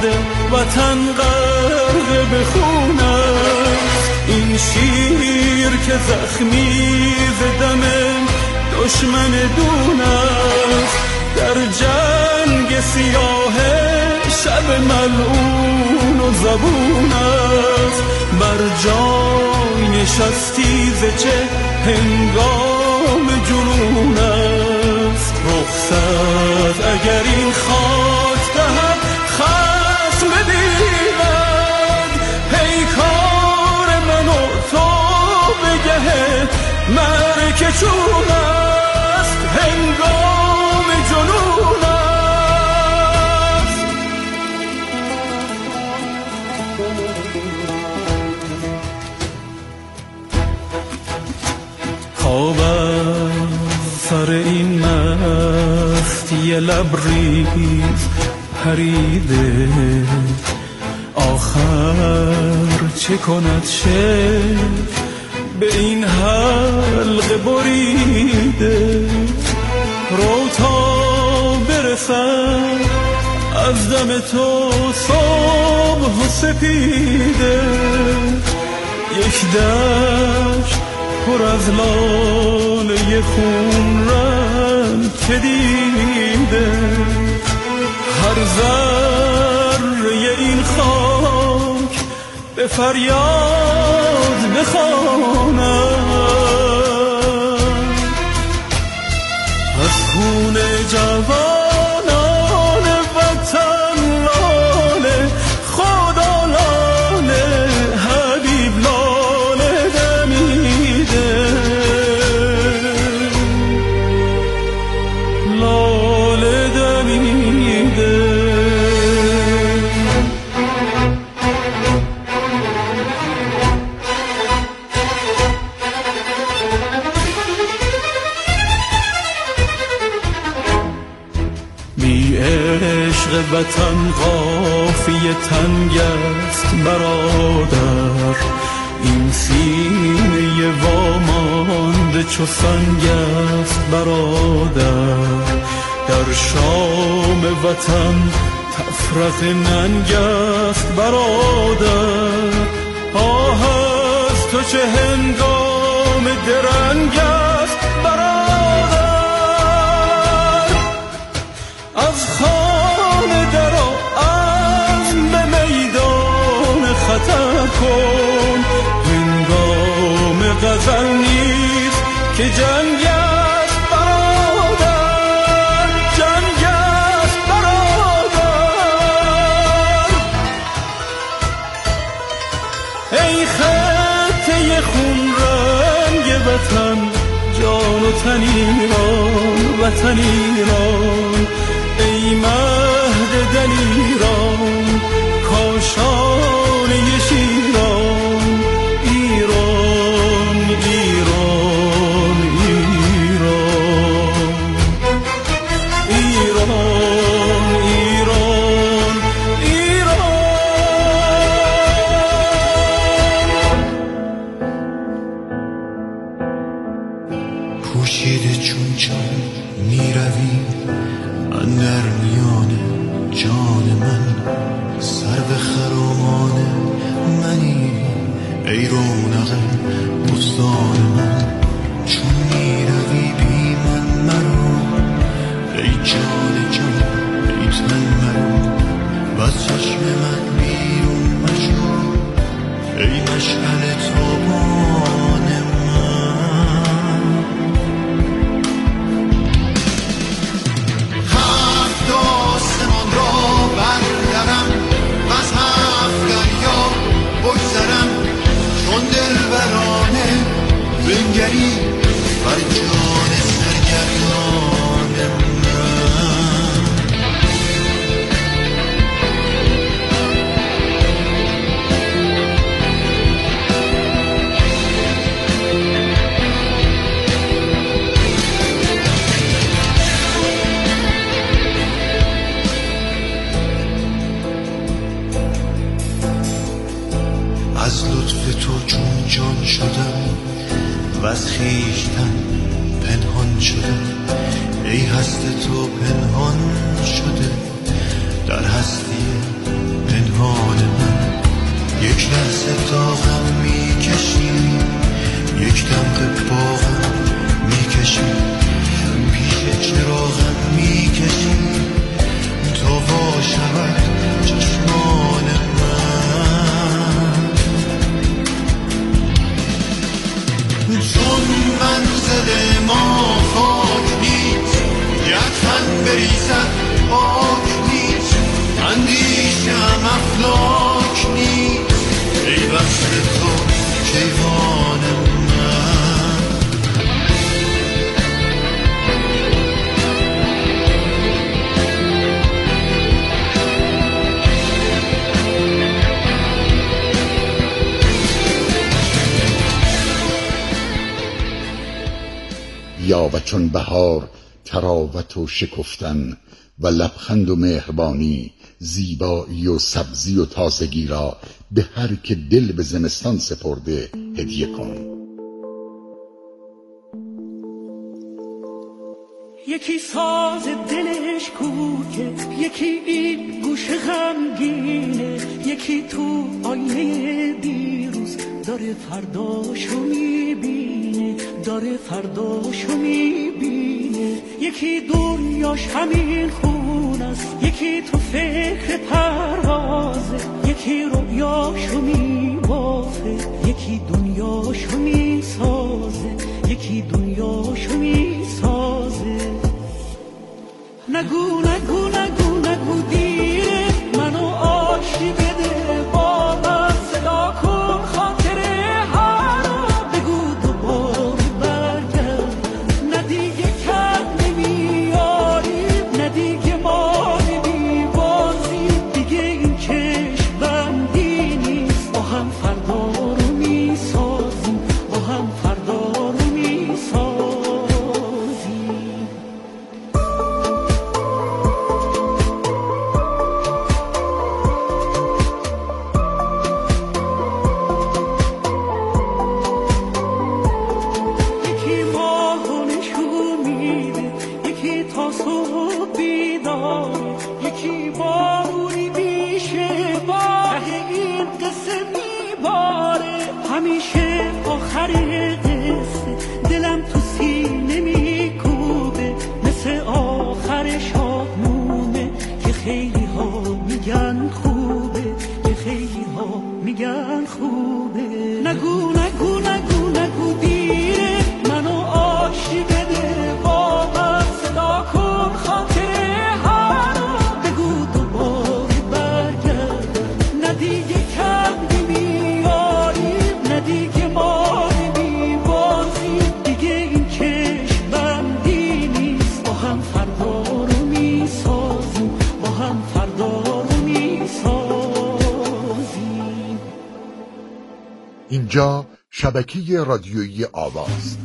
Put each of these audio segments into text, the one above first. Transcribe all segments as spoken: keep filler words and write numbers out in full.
کرده وطن غرق به خون است. این شیر که زخمی ز دم دشمن دون است، در جنگ سیاه شب ملعون و زبون است. بر جای نشستی ز چه هنگام جنون است. رخصت اگر این خاک دهد خصم بیند، پیکار من و تو بگه مرک چون است. هنگام جنون است. خواب سر این مستی لبریز پریده، آخر چه کند شکل به این حلقه بریده. رو تا برسد از دم تو صبح و سپیده، یک دشت پر از لاله خون رنگ که دیده. هر ذره این خاک به فریاد بخواند، از خون جوانان وطن لاله، خدا لاله، حبیب لاله دمیده. لاله دمیده. بی عشق وطن قافیه تنگ است برادر، این سینه وامانده چو سنگ است برادر. در شام وطن تفرق ننگ است برادر. آه از تو چه هنگام درنگ است برادر. از خانه درآ، عزم به میدان خطر کن. هنگام غزل نیست که جنگ است برادر. جنگ است برادر. ای خطه خون رنگ وطن، جان و تن ایران، وطن ایران. ای مهد دلیران، کاشانه شیران. ایران ایران ایران. ایران ایران ایران. پوشیده چون جان میروی اندر میان جان من، سر به خرامان منی ای رونق بستان من. چون میروی بی من مرو ای جان جان، ای تن مرو و از چشم من بیرون مشو ای مشعل تابان من. هفت آسمان را بردرم و از هفت دریا بگذرم، چون دلبرانه بنگری بر جان سرگردان من. از لطف تو چون جان شدم و از خویشتن پنهان شدم. ای هست تو پنهان شده در هستی یک لحظه داغم میکشی، یک دم به باغم میکشی، پیش چراغم میکشی تا وا شود چشمان من. چون منزل ما خاک نیست، یکن بریزد پاک نیست، اندیشم افلاک نیست، ای وصل تو کیوان من. یا و چون بهار تراوت و شکفتن و لبخند و مهربانی، زیبایی و سبزی و تازگی را به هر که دل به زمستان سپرده هدیه کن. یکی ساز دلش کوکه، یکی این گوش غمگینه، یکی تو آینه دیروز داره فرداشو میبینه، داره فرداشو میبینه. یکی دنیاش همین خونه است، یکی تو فکر پروازه، یکی رویاشو میبافه، یکی دنیاشو میسازه، یکی دنیاشو میسازه. نگو نگو نگو نگو دیره، منو آشتی بده با من، صدا کن خاطره ها رو، بگو دوباره برگرد، نه دیگه کم نمیاری، نه دیگه ما نمیبازی، دیگه این چشم بندی نیست، با هم فردا رو میسازیم، با هم فردا رو میسازیم. همیشه آخر قصه دلم تو سینه میکوبه، مثل آخر شادمونه که خیلی ها میگن خوبه، که خیلی ها میگن خوبه. نگو نگو نگو نگو دیره، منو آشتی بده با من، صدا کن خاطره ها رو، بگو دوباره برگردم، نه دیگه کم دیگه ما نمیبازیم، دیگه این چشم بندی نیست، با هم فردا رو میسازیم، با هم فردا رو میسازیم. اینجا شبکه رادیویی آواز.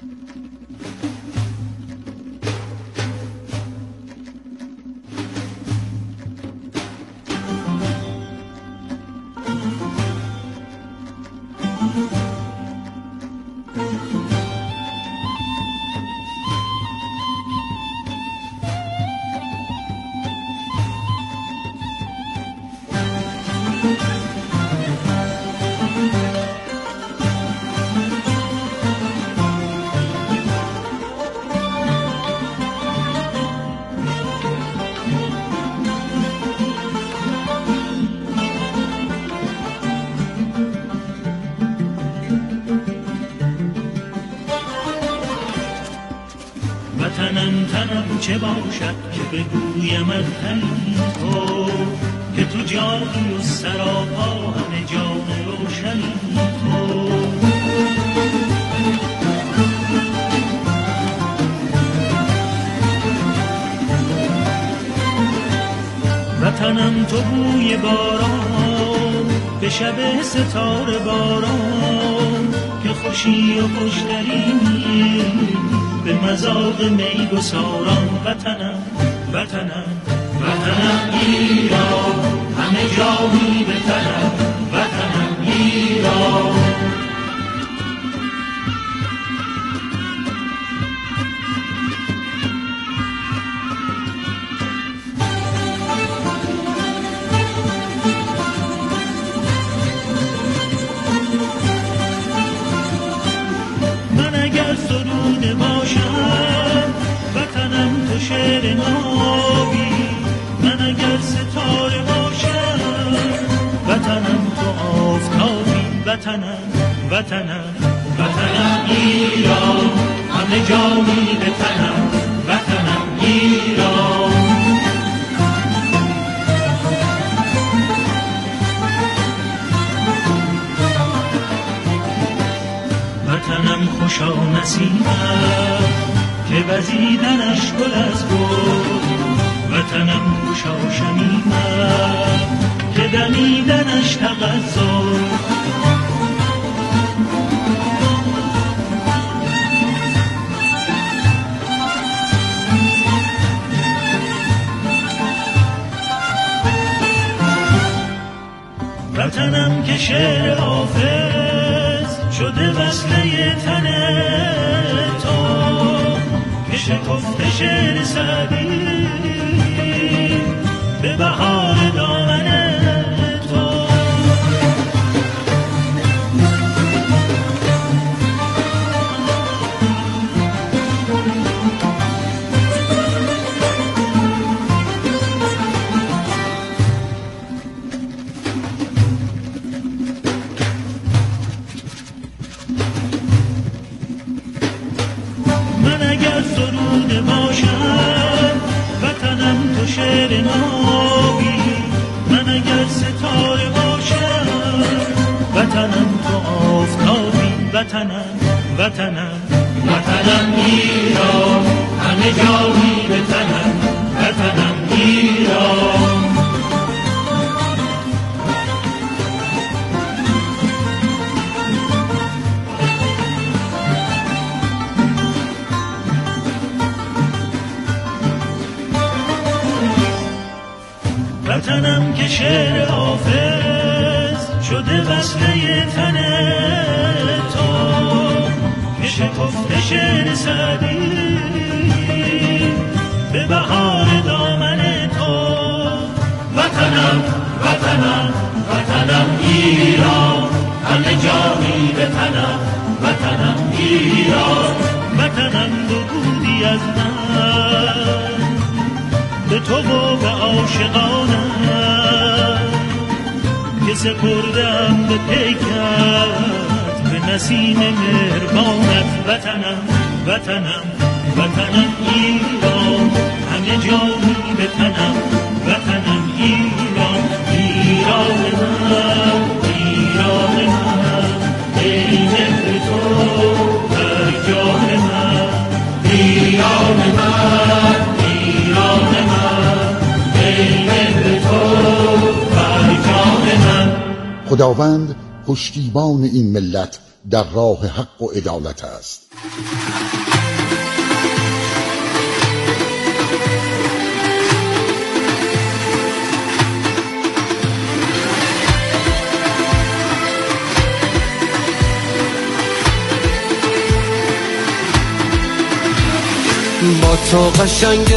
وطنم تنم چه باشد که بگویم از تو، که تو جانی و سراپا همه جان روشنی تو. وطنم تو بوی باران به شب ستاره باران، که خوشی و خوشترینی به مذاق می گساران. وطنم وطنم وطنم ایران، همه جایی بتنم، وطنم ایران. وطنم وطنم ایران همه جانی به تنم وطنم ایران وطنم خوشا نسیمم که وزیدنش گل از گل وطنم خوشا شمیمم که دمیدنش تغزل وطنم که شعر حافظ شده وصله تن تو که شکفت شعر سعدی به بهار دامن تو من اگر سروده باشم وطنم تو شعر نابی من اگر ستاره باشم وطنم تو آفتابی وطنم وطنم وطنم ایران همه جایی به تنم وطنم ایران وطنم که شعر حافظ شده وصله تن تو که شکفت شعر سعدی به بهار دامن تو وطنم وطنم وطنم ایران همه جانی به تنم وطنم ایران وطنم دو بودی از من به تو و به عاشقانم که سپردم به پیکت به نسیم مهربانت وطنم وطنم وطنم ایران همه جانی به تنم وطنم ایران ایران من ایران من ای مهر تو در جان من ایران من ایران من ای مهر تو بر جان من. خداوند پشتیبان این ملت در راه حق و عدالت است. با تو قشنگ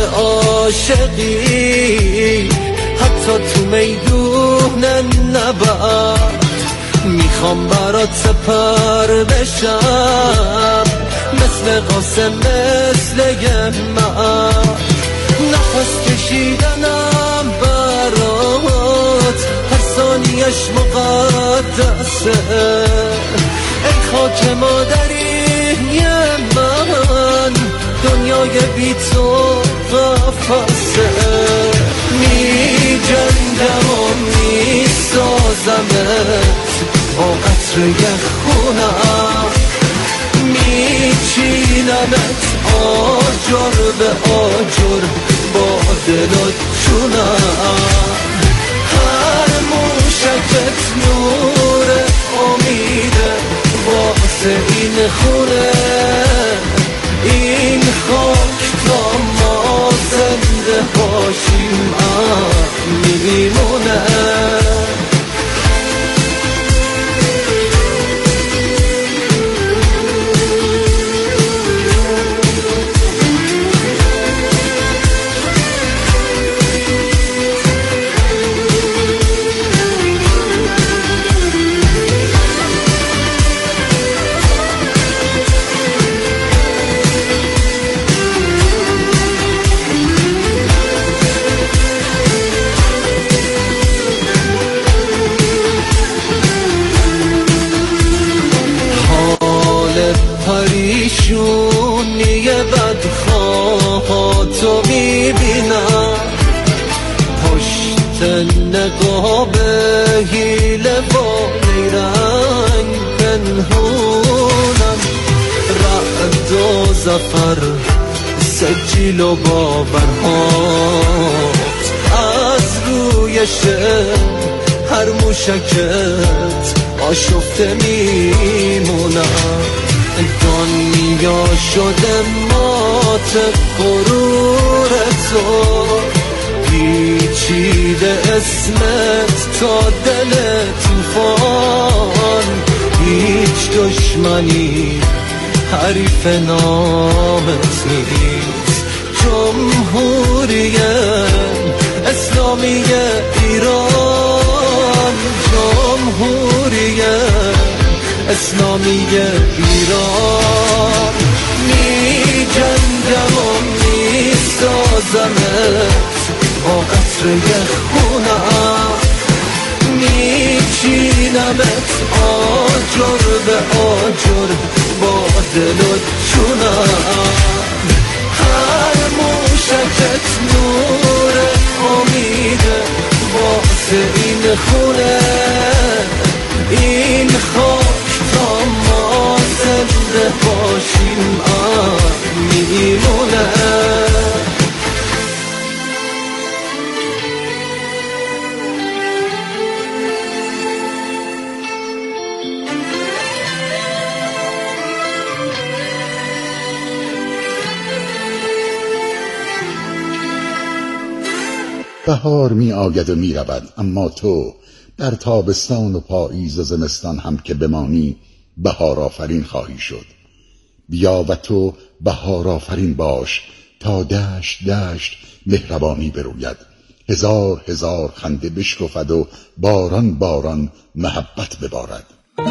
عاشقی حتی تو میدون نبرد میخوام برات سپر بشم مثل قاسم مثل من نفس کشیدنم برات هر ثانیش مقدسه ای خاک مادری من دنیای بی تو قفصه می جنگم و می سازمت با قطره خونم می چینمت آجر به آجر با دل و جونم هر موشکت نور امیده واسه این خونه این خاک تا ما زنده باشیم میمونه نقاب حیله با نیرنگ پنهونم، رعد و زفر سجیل و باورهات از روی شعر هر موشکت آشفته میمونم. دنیا شده مات غرور تو، پیچیده اسمت تا دل طوفان، هیچ دشمنی حریف نامت نیست. جمهوری اسلامی ایران، جمهوری اسلامی ایران، می جنگم و می سازمت با قطره خونم، می چینمت آجر به آجر با دل و جونم. هر موشکت نور امیده واسه این خونه، این خاک تا ما زنده باشیم میمونه. بهار می آید و می رود، اما تو در تابستان و پاییز و زمستان هم که بمانی بهار آفرین خواهی شد. بیا و تو بهار آفرین باش تا دشت دشت مهربانی بروید، هزار هزار خنده بشکفد و باران باران محبت ببارد.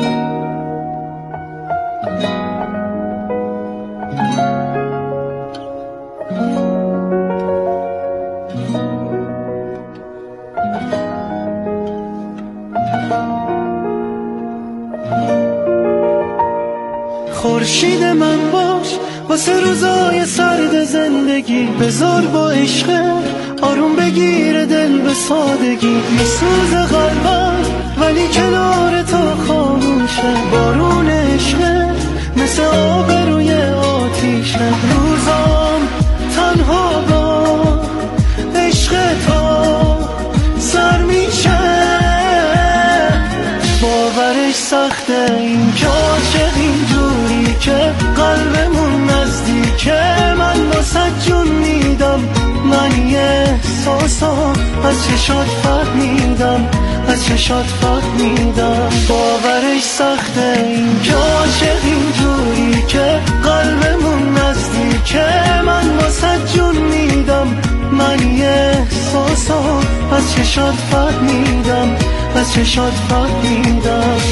خورشید من باش واسه روزای سرد زندگی، بذار با عشق آروم بگیره دل به سادگی. میسوز قلبم ولی کنار تو خاموشه، بارون عشق مثل آب روی آتیشه. روزام تنها با عشق تو سر میشه، باورش سخته این که عاشق اینجوری که قلبمون نزدیکه. من واسه جون میدم، من یه احساسا از چشات فهمیدم، از چشات فهمیدم. باورش سخته این که عاشق اینجوری که قلبمون نزدیکه. من واسه جون میدم، من یه احساسا از چشات فهمیدم، از چشات فهمیدم.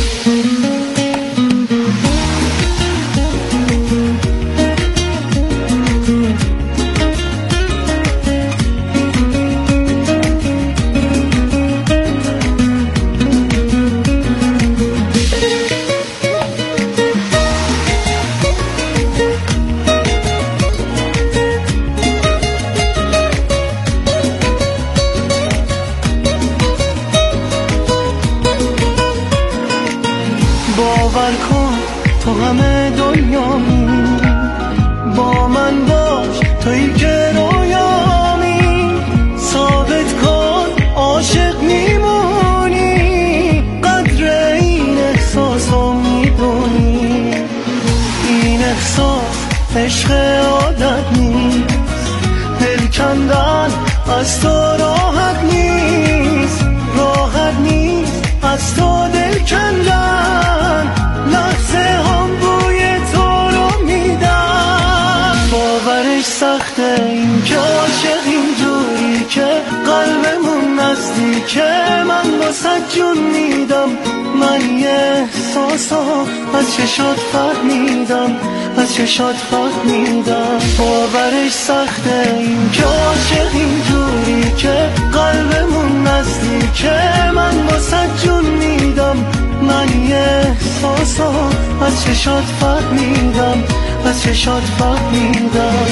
باور کن تو همه دنیامی، با من باش تویی که رویامی. ثابت کن عاشق میمونی، قدر این احساسو میدونی. این احساس عشق عادت نیست، دل کندن از تو راحت نیست، راحت نیست از تو دل کندن. لحظه هم بوی تو رو میدن، باورش سخته این که عاشق اینجوری که قلبمون نزدیکه. من واسه جون میدم، من یه احساسا از چشات فهمیدم، از چشات فهمیدم. باورش سخته این که عاشق اینجوری که قلبمون نزدیکه. من واسه جون میدم، من یه احساسا از چشات فهمیدم، از چشات فهمیدم.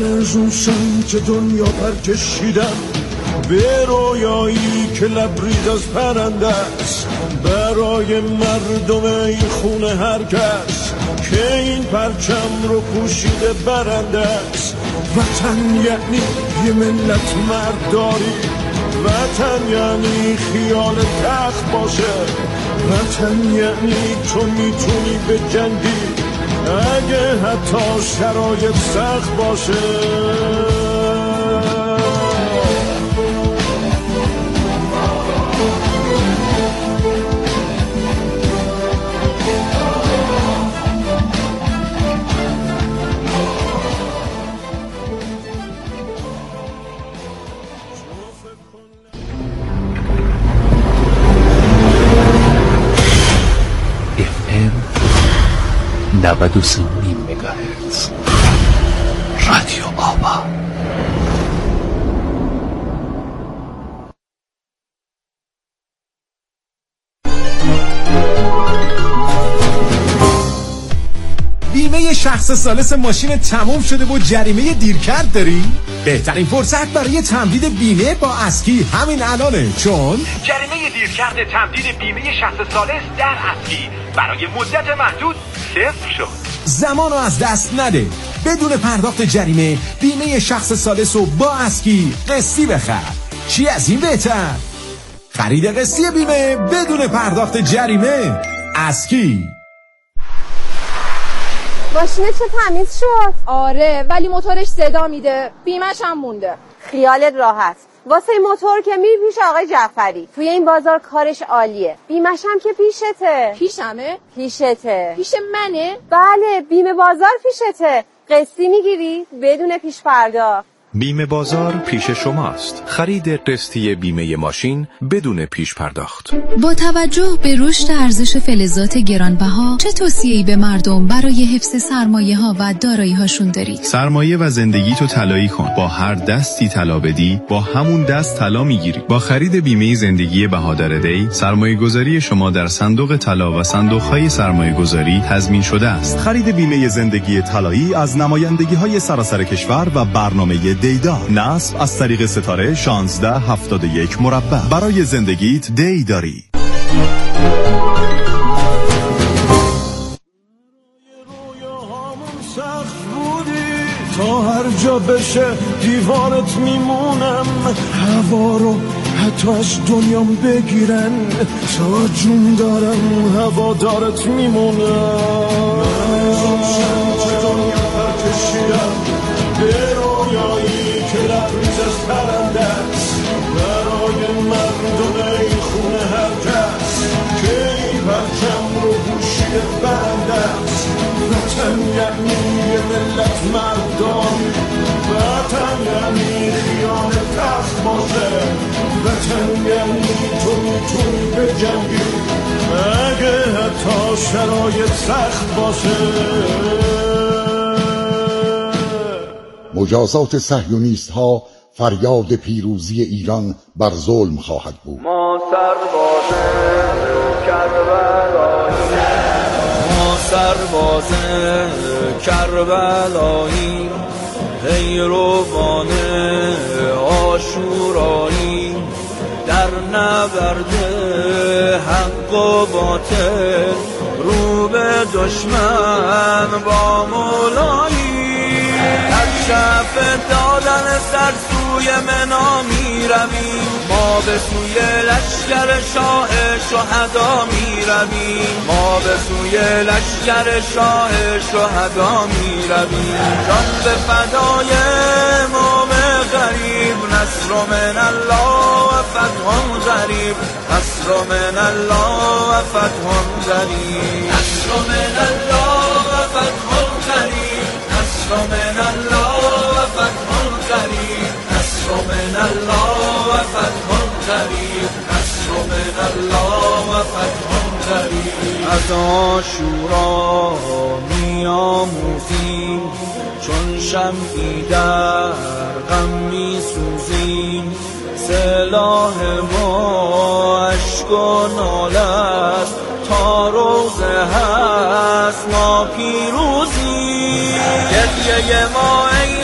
من از اون سمت دنیا پر کشیدم، به رویایی که لبریز از پرنده است، برای مردم این خونه هر کس که این پرچم رو پوشیده برنده است. وطن یعنی یه ملت مرداری، وطن یعنی خیال تخت باشه، وطن یعنی تو میتونی به جنگی اگه حتی شرایط سخت باشه. نود و سه و نیم مگاهرتز رادیو آبا. بیمه شخص ثالث ماشین تموم شده و جریمه دیرکرد داری؟ بهترین فرصت برای تمدید بیمه با اسکی همین الانه، چون جریمه دیرکرد تمدید بیمه شخص ثالث در اسکی برای مدت محدود صفر شد. زمانو از دست نده. بدون پرداخت جریمه بیمه شخص ثالث رو با اسکی قسطی بخر. چی از این بهتر؟ خرید قسطی بیمه بدون پرداخت جریمه. اسکی. ماشینت چه تمیز شد؟ آره ولی موتورش صدا میده، بیمه‌ش هم مونده. خیالت راحت، واسه موتور که میری پیش آقای جعفری، توی این بازار کارش عالیه، بیمه‌ش هم که پیشته. پیشمه؟ پیشته. پیش منه؟ بله، بیمه بازار پیشته. قسطی میگیری بدون پیش پرداخت. بیمه بازار پیش شماست. خرید قسطی بیمه ماشین بدون پیش پرداخت. با توجه به رشد ارزش فلزات گرانبها، چه توصیه‌ای به مردم برای حفظ سرمایه‌ها و دارایی‌هاشون دارید؟ سرمایه و زندگی تو طلایی کن. با هر دستی طلا بدی، با همون دست طلا میگیری. با خرید بیمه زندگی بهادر دی، سرمایه‌گذاری شما در صندوق طلا و صندوق‌های سرمایه‌گذاری تضمین شده است. خرید بیمه زندگی طلایی از نمایندگی‌های سراسر کشور و برنامه دیدار. نصب از طریق ستاره شانزده هفتاد و یک مربع. برای زندگیت دی داری. تا هر جا بشه دیوارت میمونم، هوا رو حتی از دنیام بگیرن، تا جون دارم هوا دارت میمونم. دنیا پرکشیدم به رویایی که لبریز از پرنده است، برای مردم این خونه هر کس که این پرچم رو پوشیده برنده است. وطن یعنی یه ملت مردان، وطن یعنی خیال تخت باشه، وطن یعنی تو میتونی به جنگی اگه حتی شرایط سخت باشه. مجازات صهیونیست ها فریاد پیروزی ایران بر ظلم خواهد بود. ما سرباز کربلایی، ما سرباز کربلایی، پیروان عاشورایی، در نبرد حق و باطل رو به دشمن با مولایی. از شف دادن سر سوی منا می رویم، ما به سوی لشکر شاه شهدا می رویم، ما به سوی لشکر شاه شهدا می رویم. جان به فدای امام غریب، نصر من الله و فتح قریب، نصر من الله و فتح قریب، نصر من الله و فتح قریب، نصر من الله و فتح قریب، نصر من الله و فتح قریب، نصر من الله و فتح قریب. از عاشورا می‌آموزیم، چون شمعی در غم می‌سوزیم، سلاح ما اشک و ناله است، تا روزه هست ما پیروزیم. گریه ما عین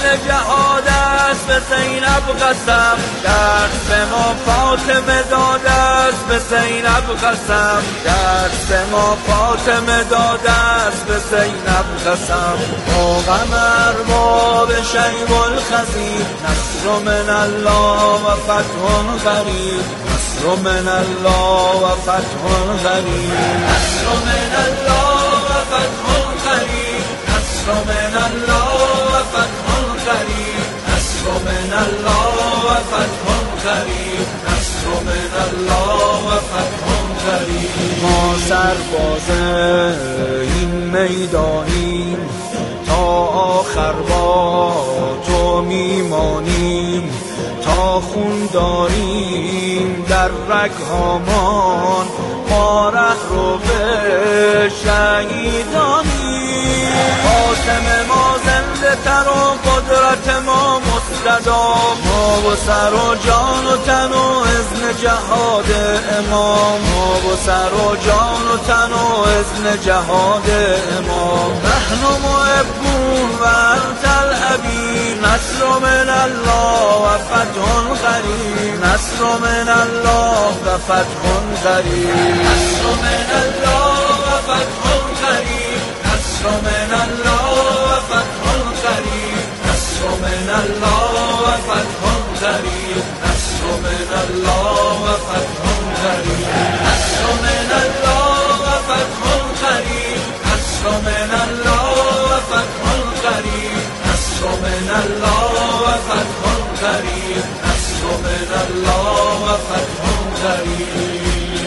جهاد است به زینب قسم، درس به ما فاطمه داده است به زینب قسم، درس به ما فاطمه داده است به زینب قسم. با قمر باب شیب الخزید، نصر من الله و فتح قریب، نصر من الله و فتح قریب، نصر من الله و فتح قریب، نصر من الله و فتح قریب، نصر من الله و فتح قریب، نصر من الله و فتح قریب. ما سرباز این میدانیم، تا آخر با تو میمانیم، تا خون داریم در رگهامان، ما ره رو به شهیدانیم. فاطمه ما زنده تر و قدرت ما مستدام، ما و سر و جان و تن و اذن جهاد امام، ما و سر و جان و تن و اذن جهاد امام. نحن محبون و انت الحبیب، نصر من الله و فتح قریب، نصر من الله و فتح قریب، نصر من الله و فتح قریب، نصر من الله و فتح قریب، نصر من الله و فتح قریب، نصر من الله و فتح قریب، نصر من الله و فتح قریب، نصر من الله و فتح قریب، نصر من الله و فتح قریب، نصر من الله و فتح قریب.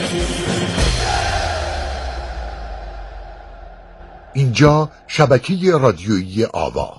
اینجا شبکه رادیویی آوا.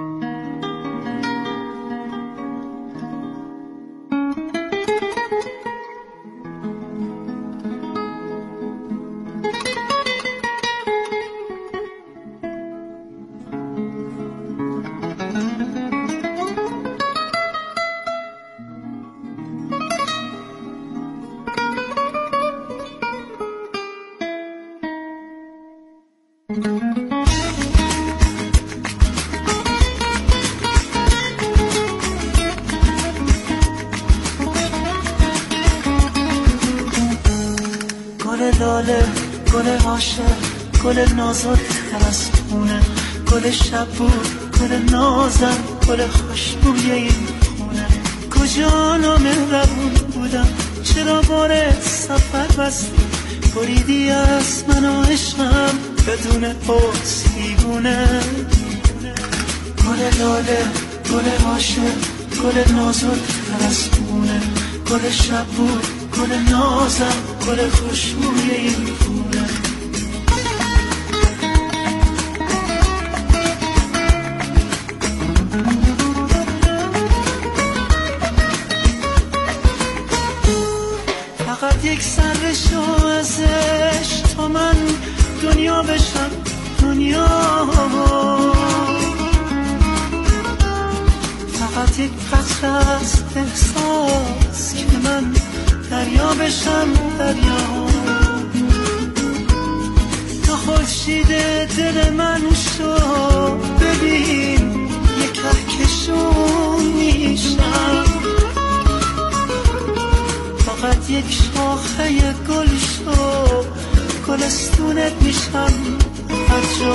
گل لاله، گل عاشق، گل نازک تر از خونه، گل شبور، گل نازم، گل خوشبوی این خونه. کجا نامهربون بودم، چرا بار سفر بستی، بریدی از من و عشقم بدون حس دیوونه. گل لاله، گل عاشق، گل نازک تر از خونه، گل شبور، گل نازم، گل خوشبوی این خونه. فقط یک سر شو ازش تا من دنیا بشم دنیا، فقط یک قطره از احساس که من دریا بشم دریا. تا خورشید دل من شو ببین یک کهکشون میشم، فقط یک شاخه گل شو گلستونت میشم هر جا.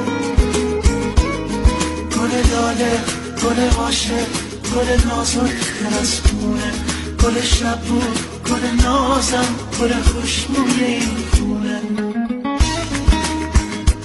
گل لاله، گل عاشق، گل نازک تر از خونه، گل شبور، گل نازم، گل خوشبوی این خونه.